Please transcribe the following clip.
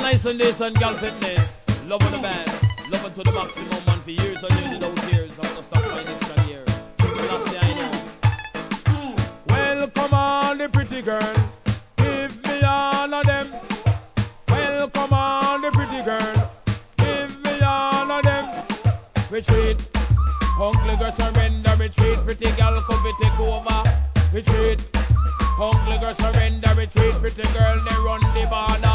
Nice and decent girl fitness. Love on the band. Love it to the maximum, man. For years and years without tears. I'm gonna stop my addiction here. Last I know. Well, come on, the pretty girl. Give me all of them. Well, come on, the pretty girl. Give me all of them. Retreat. Hungry girl surrender. Retreat. Pretty girl come to take over. Retreat. Hungry girl surrender. Retreat. Pretty girl they run the border.